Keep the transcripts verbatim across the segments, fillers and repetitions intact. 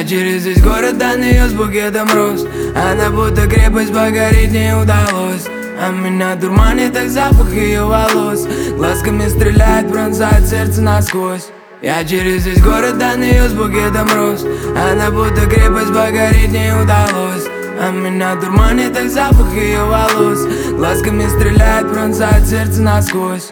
через весь город до нее с букетом роз. Она будто крепость, покорить не удалось. А меня дурманит так запах ее волос. Глазками стреляет, пронзает сердце насквозь. Я через весь город до нее с букетом роз. Она будто крепость, покорить не удалось. А меня дурманит так запах ее волос. Глазками стреляет, пронзает сердце насквозь.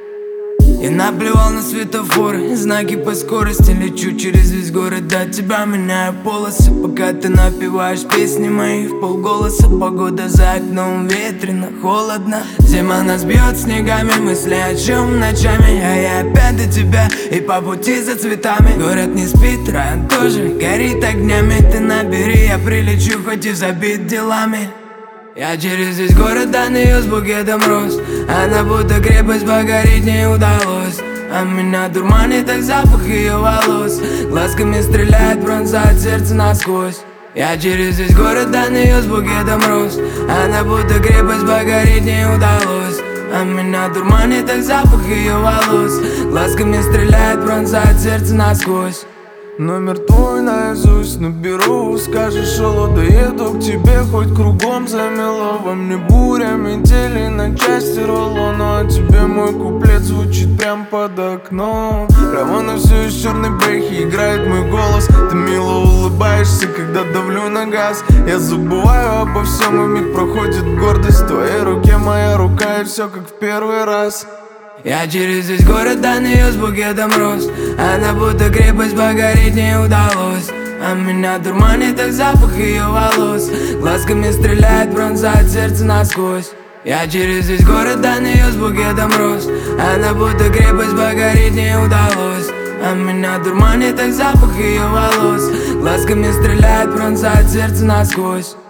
Я наплевал на светофоры, знаки по скорости. Лечу через весь город, до тебя меняю полосы. Пока ты напеваешь песни мои в полголоса. Погода за окном ветрено, холодно. Зима нас бьет снегами, мысли о чем ночами. А я опять до тебя и по пути за цветами. Город не спит, район тоже горит огнями. Ты набери, я прилечу, хоть и забит делами. Я через весь город до нее с букетом роз. Она будто крепость, покорить не удалось. А меня дурманит так запах ее волос. Глазками стреляет, пронзает сердце насквозь. Я через весь город до нее с букетом роз. Она будто крепость, покорить не удалось. А меня дурманит так запах ее волос. Глазками стреляет, пронзает сердце насквозь. Номер твой наизусть наберу. Скажешь алло, доеду к тебе, хоть кругом замело. Во мне буря, метели на части ролло. Но а тебе мой куплет звучит прям под окном. Прямо на всю из черной бэхи играет мой голос. Ты мило улыбаешься, когда давлю на газ. Я забываю обо всем, и миг проходит гордость. В твоей руке моя рука, и все как в первый раз. Я через весь город до нее с букетом роз. Она будто крепость, покорить не удалось. А меня дурманит так запах ее волос. Глазками стреляет, пронзает сердце насквозь. Я через весь город до нее с букетом роз. Она будто крепость, покорить не удалось. А меня дурманит так запах ее волос. Глазками стреляет, пронзает сердце насквозь.